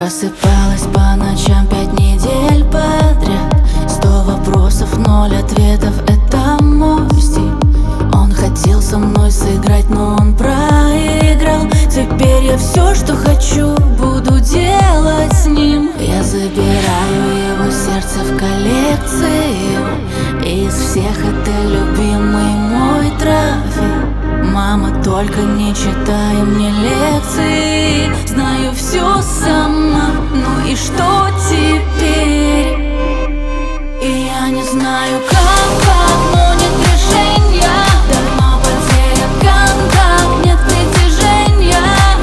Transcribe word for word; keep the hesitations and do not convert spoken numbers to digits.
Просыпалась по ночам пять недель подряд. Сто вопросов, ноль ответов, это мой стиль. Он хотел со мной сыграть, но он проиграл. Теперь я все, что хочу, буду делать с ним. Я забираю его сердце в коллекцию. Из всех это любимый мой трофей. Мама, только не читай мне лекции.